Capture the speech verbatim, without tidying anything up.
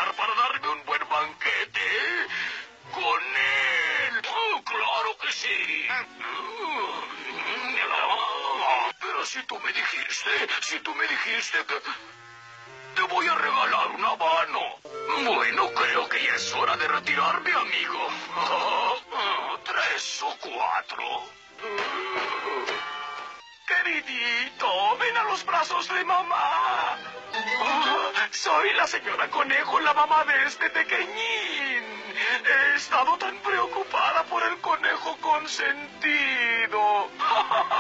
esperar para darme un buen banquete? ¡Con él! ¡Oh, claro que sí! Pero si tú me dijiste, si tú me dijiste que... Te voy a regalar un habano. Bueno, creo que ya es hora de retirarme, amigo. Tres o cuatro. Queridito, ven a los brazos de mamá. Oh, soy la señora Conejo, la mamá de este pequeñín. He estado tan preocupada por el conejo consentido.